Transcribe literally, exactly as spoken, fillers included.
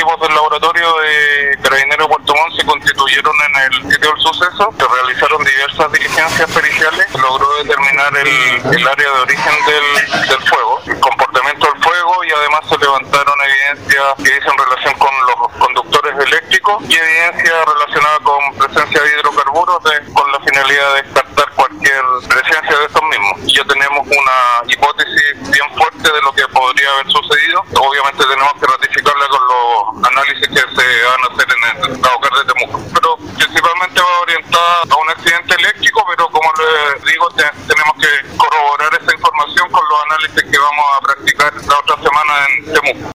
equipos del laboratorio de Carabineros de Puerto Montt se constituyeron en el sitio del suceso, se realizaron diversas diligencias periciales, se logró determinar el, el área de origen del, del fuego, el comportamiento del fuego, y además se levantaron evidencias que dicen relación con los conductores eléctricos y evidencia relacionada con presencia de hidrocarburos de, con la finalidad de descartar cualquier presencia de estos mismos. Ya tenemos una hipótesis bien fuerte de lo que podría haber sucedido. Obviamente tenemos que ratificarla con los análisis que se van a hacer en el Caucar de Temuco, pero principalmente va orientada a un accidente eléctrico, pero como les digo, te, tenemos que corroborar esa información con los análisis que vamos a practicar la otra semana en Temuco.